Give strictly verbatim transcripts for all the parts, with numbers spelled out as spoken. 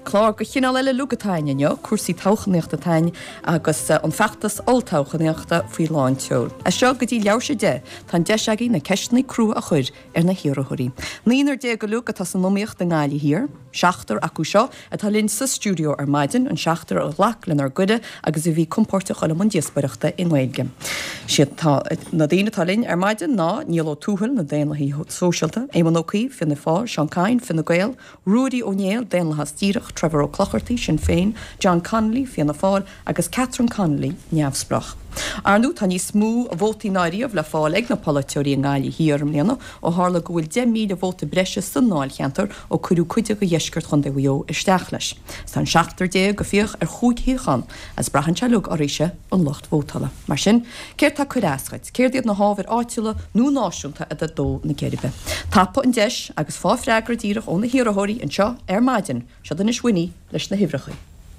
Chlár go chinál eile lugatáineo, cuasaí tochaníochta tain agus an feachtas oltochaníochta faoi láin teol. A seo go dtí leabhar sé de, tá deisegí na ceistnaí crú a chuir ar na hiarrthirí. Níonar dé go luga tá san nóíocht den gáile hir, seachtar acu seo a tá linn sa stúdio ar maidin an seachtar ó lachlan ar guide agus a bhí compórta chuile man díosbaireachta in Gaeilge. Siad tá na daine tá linn ar maidin ná níl ó túhail na déanalaí sóisialta, éman ócaí fin na fá, Sean Cain fin na Gael, Rudy O'Neill déanalaithe stíreach, Trevor O'Clocharty sin féin, John Connolly fin na fáil agus Catherine Connolly neamhsprach. Arnú tá ní smú a bhótaí náiríomh le fáil ag na politeoirí an gáilí hiarm léana ó hála go bhfuil de míle bhóta breise san náil cheantar ó cuiú cuide go dhéisgurt chun de bhío isteach leis. Tá seachtar dé go fíoch ar chúidhíchan as brahan tealug árise an locht bhótala. Mar sin, céir tá chuiráscaid, céir diad na hábhar áitiúla nó náisiúnta a dó na Geribe. Tapa an deis agus fá freagra díirech ó na hiarrthirí an seo ar maidin, seo den is winní leis na hibhrechaí.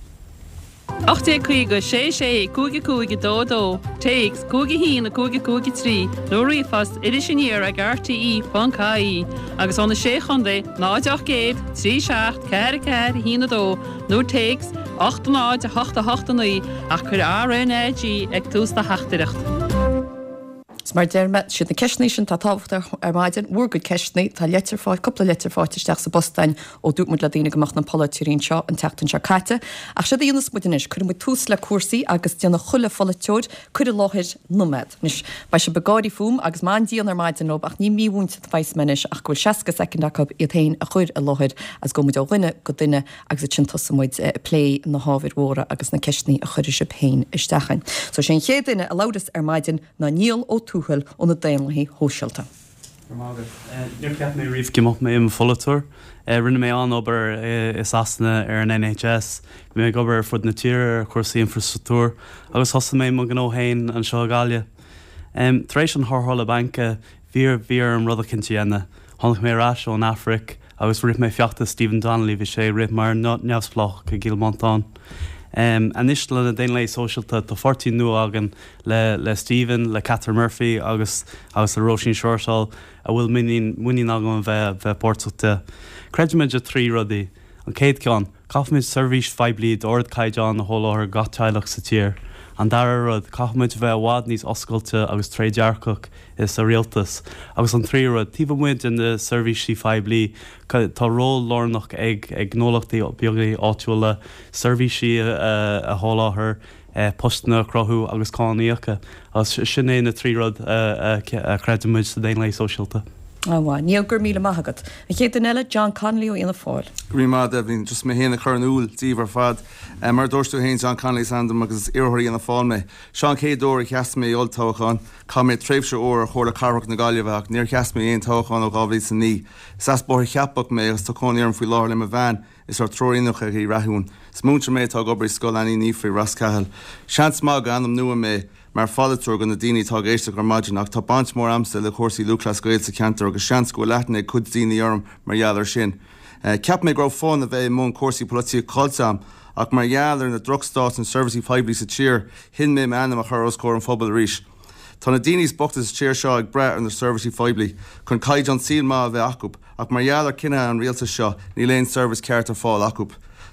Ochté cuiga sé sé cúgi cúgi dó dó takes cúgi hína cúgi cúgi trí Lórí fast idir sinníar ag R T E fan caí agus anna sé chundé náideach géad trí seacht ceir ceir hína dó nó takes ocht náid a hachta hachta naí ach chuir R N A G ag tústa hachtireacht. Mar derrma siad na ceisnaí sin tá tábhachtar ar maidin bhuair go ceisnaí tá letar fáid coppla letar fáitisteach sa bostein ó dúmid le daine goach na politeíonn seo an teachtain se caite. Ach siad dhéana muidinis chur mu tús le cuasaí agus déanana chulle foliteúir chuir láthir nóméid. Nis ba se begáí fum agus má díon ar maidin ó ach ní míhúnta feismenis ach gohfuil seaca secondach i tain a chuir a láthir as go muid ó rinne go duine agus a tintasamid lé na hábhir mhóra agus na ceisnaí a chuir se péin istechain. So sin ché duine a ládas ar maidin na níl ó túhail ó na déanalaí hóisialta. Níor ceap mé riomh cimach mé im folleúir. Rinne mé an obair is asna ar an N H S, mé gobar fud na tíre chuirsaí infrastruktúr, agus thosa mé mo gan óhéin an seo gáile. Taréis an thorthála banca bhír bhír an rud a cinnte tháinig mé rás ón Afric, agus rith mé feachta Stephen Donnelly bhí sé rith mar neamhsplach go Gilmontán. Um, an isle na déanalaí sóisialta tá fortí nua agan le, le Stephen, le Catherine Murphy agus agus le Roisin Shortall a bhfuil muín agan bheith bheith portúta. Creidimiid a trí rudaí an céad ceán, caithmid service feibli ord caiideán na hóláthir gatáileach sa tír. An dara rud, caithmid bheith bhád níos oscailte agus tréidearcach is a rialtas. Agus an trí rud, tíbhamid in de service feibli tá ról lornach ag ag gnólachtaí beagaí áitiúla service a, a hóláthir uh, postna crothú agus cánaíocha. As sin é na trí rud a creidimiid sa déanalaí sóisialta. Áhá, níl gur míle maithagad. A chéad den eile John Connolly ó ina fáil. Grímad a bhín just mé héna churnúil díomhar fad. Mar dúirstú héin John Connolly sandam agus iarthirí ina fáil mé. Seán cé dóir cheas mé ol táchán, cá mé tréimhse óir chóir le carach na gáilehach, níor cheas mé éon táchán ó gábhlí san ní. Sas bóir cheapach mé agus tácóí arm faoi láir le a bhean is ar troíach a í rathún. Smúnte mé tá gobarí scoilení ní faoi rascahall. Seans má ganam nua mé mar fáileúir gan na daoine tá éiste gur maidin ach tá bant mór amsa le chósaí luchlas Gael sa ceantar agus seans go leithna chud daoine orm mar gheallar sin. Ceap mé grá fáin a bheith mún cuasaí política colsam ach mar gheallar na drugstás an service feibli sa tír hin mé anam a churas cór an phobal ríis. Tá na daoine bochtas tíir seo ag bre an na service feibli chun caiid an síl má a bheith acup ach mar gheallar cinenne an rialta seo ní léon service ceart a fáil acup.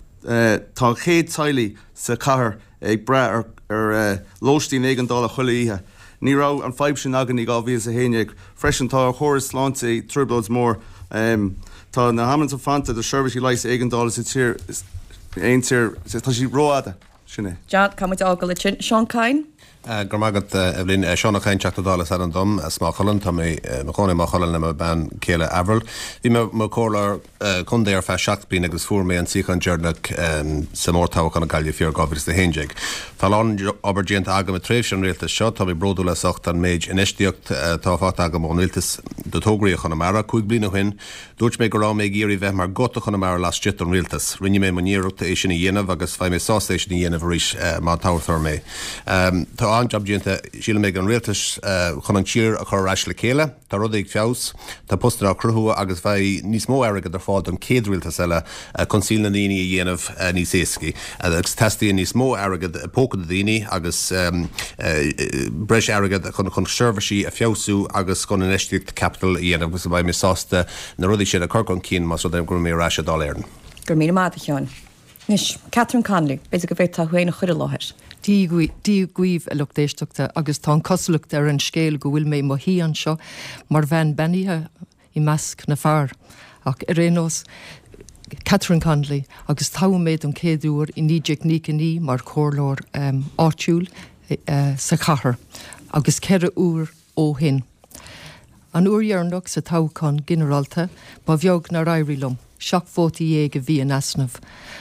Tá chéad tailí sa chathair ag bre ar ar lóistí éigen dála chuile ihe. Ní rá an feib sin agan í gá bhí a héineag freisin tá choras slánta triblods mór tá na hamann fanta de service leis éigen dála sa tír éon tír tá sí róada sinné. John, cumid ágal le sin Seán Cain? Gur magad Evelyn Seán Cain teachtadála an dom smá cholan tá mé chonaí má cholan le ban céile Avril. Bhí me cólar chundéir fe seach bín agus fuair mé an síchan dearnach sa mórtáha an gaiile fiar gábhris de héindeag. Tá lán Aberdeen agam a tréimh sin réaltas seo tá bhí brodú le socht an méid inistíocht tá fát agam an réaltas do tógraí chun mara chuig blina chuin. Dúirt mé go rá mé géirí bheith mar gota chun mara las stiit an réaltas. Rinne mé maníireachta é sin i dhéanamh agus fá mé sásta in dhéanamh ríis má táhairtar mé. Tá an job dínta síle mé an réaltas chun an tír a chur eis le chéile, tá rud ag feabhs, tá postar a cruthua agus bheith níos mó airgad ar fád an céad réaltas eile chun síl na daoine a dhéanamh níos éascaí. Agus testíon níos mó airgad póca na daoine agus breis airgad chun chun serviceí a feabhsú agus chun an eistíocht capital dhéanamh agus bheith mé sásta na rudaí sin a chuir an cín más rud gur mé ráise dá éireann. Gur míle máta Seán. Nis Catherine Conley, beidir go bhéh tá chuéna chuir láthir. Dí guíomh a luchtéisteachta agus tá coslucht ar an scéal go bhfuil mé mo hí an seo mar bhein beníthe i measc na fearr ach ar réós Catherine Conley agus tá méid an céadúir i níideag ní ní mar chorlór um, áitiúil uh, sa chathair agus ceire úr ó hin. An úrhearnach sa táchan generalta ba bheog na rairilum, seach fótaí dhéag a bhí an asnamh.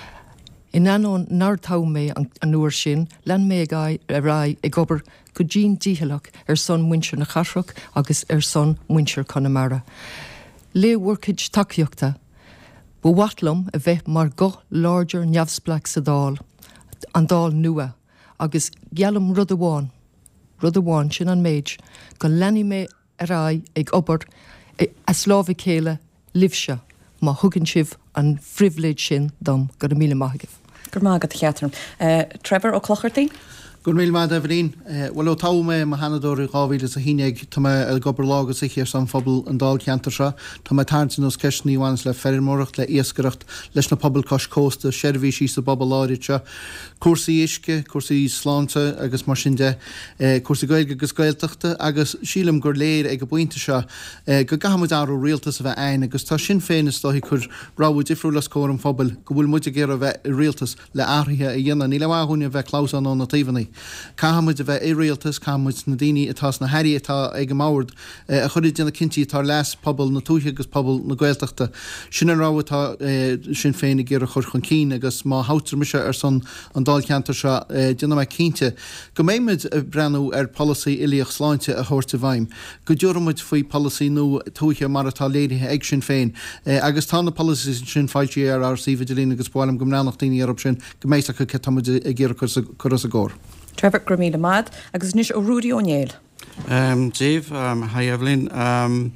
In anón nar tá mé an, an uair sin, len mé gai a rai ag obair go dín díhalach ar son muintir na charrach agus ar son muintir Connemara. Le workid takeíochta, ba watlum a bheith mar go larger neamhsplach sa dál, an dál nua, agus gealum rud amháin, rud amháin sin an méid, go lenni mé a rai ag obair a slávi céile livse, má thugann sibh an frivléid sin dom go a míle maithagah. Gur mágad Catherine. Uh, Trevor ó Clochartaí? Gur mí má Evelyn, bhfuil ó táme má hanadóir gáhíle a híineag tá a gobar lágus i chéir san fphobal an dál ceantar se, Tá tartin os ceisníháins le fermóracht le iascaracht leis na pobl cos cósta, seirbhí sí sa bobbal láirite, cuasaí isce, cuasaí sláinte agus mar sin de, cuasaí gailge agus gailteachta agus sílam gur léir ag go buinte se go gahamid áú rialtas a bheith ein agus tá sin féin is dóhí chur ráú difriúlas cóir an fphobal go bhfuil muide géar a bheith rialtas le áirithe a dhéanana, ní le bhhaúine bheith cláusan an na taobhannaí. Cahamid a bheith éréaltas, cahamid na daoine atá na heirí atá ag go máird a chuir déanana cinntíí tá leas pobl na túthe agus pobl na gailteachta. Sin an ráhatá sin féinna ggéar a chur chun cín agus má hátar mise ar san an dál ceantar se déanana me cínte. Go méimiid brenn ar policy ilíoch sláinte a thuirta bhaim. Go dúramid faoi policy nó túthe mar atá léirithe ag sin féin. Agus tá na policy sin fáiltí ar ar síomh delína agus báilm go mnánach daoine ar sin go méach chu cetamid a ggéar chur a gcór. Trevor Gramíle Mad, agus níos ó Rudy O'Neill. Um, Dave, um, hi Evelyn. Um,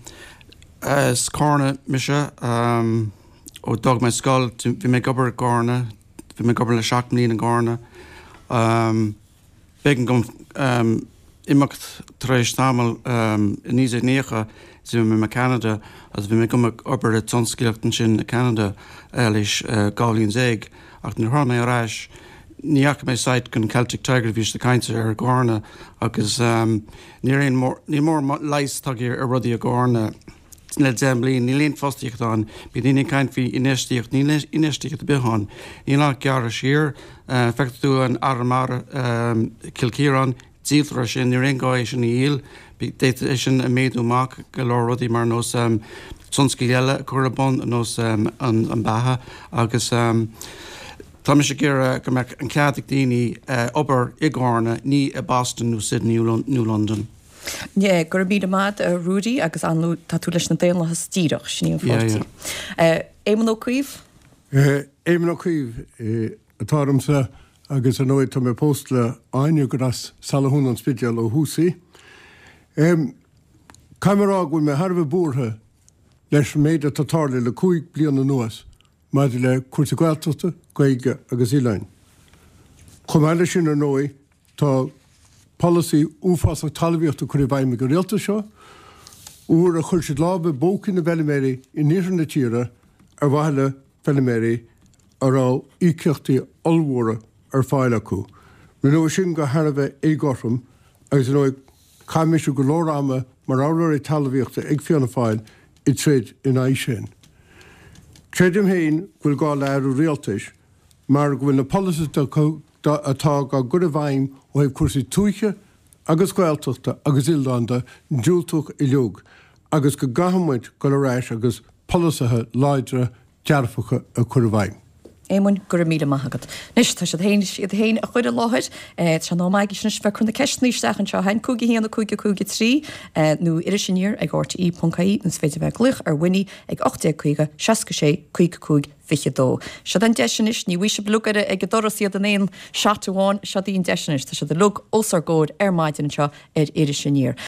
as Corna Misha, um, ó dog my skull, vi me gobar Gorna, vi me gobar le seach mlín an Gorna. Um, Begin gom um, imacht treis tamil um, in níos nécha, si me me Canada, as vi me gom obar a tonskilachten sin Canada, eilish uh, Gaulian Zeg, ach na hor me a reis, Níach mé seit gon Celtic Tiger vís de kainte ar Gorna agus um, ní ní mór leis tagir ar rudí a Gorna le zemblin, ní léon fostíocht an, bí ní kaint hí inéistíocht, ní inéistíocht behan. Ní lá gear a sir, uh, fechtú an armar um, Kilkieran, dílra sin ní ringáéis sin íl, bí déit sin a méadú mac go lá rudí mar nos um, sonskiile chorabon nos um, an, an baha agus um, Tá me sé gur go me an ceadig daoine obair i Gárna ní a Boston nó Sydney nó London. Né gur bíad amad a Rudy agus anú tá tú leis na déanlathe stíireach sin fáiltí. Éman ó cuíomh? Éman ó cuíomh atáramsa agus an óid tá mé post le aine go as salahún an spideal ó húsaí. Caimrá bhfuil me Harbh búrtha leis méid a tatála le cúig blian na nuas. Maidir le cuairte gailteachta, gaige agus ilein. Chum eile sin ar nói tá policy úfásach talbhíochta chuir bhaim go réalta seo, úr a chuir siad lába bócin na bheiliméirí i níor na tíre ar bhaile bheiliméirí ará íceachtaí olmhóra ar fáil acu. Ri nó sin go Harbh é gortham agus nó caiimiisiú go lórama mar áir é talbhíochta ag fianna fáil i tréad in éis sin. Credim héin bhfuil gá leir réaltais, mar bhfuil na policy atá gá gur a bhaim ó hebh cuasaí túiche agus gailteachta agus Ildáanda dúilteach i leog, agus go gahamid go le réis agus polisathe láidre dearfacha a chur a bhaim. Éman gur míle maithagad. Nis tá sé héin iad héin a chuide láthir, se ná maigh sin fe chun na ceisníisteach an seo hain cúgi híanana cúige cúige trí nó idir sinníir ag áirt í Pcaí an féidir bheith gluch ar winní ag ochta chuige seaca sé cúige cúig fiche dó. Se an deisis ní bhí se blugad ag go dorasíad an éon seaachháin se dtíon deisis, tá se de lug ósar gód ar maidin seo ar idir sinníir.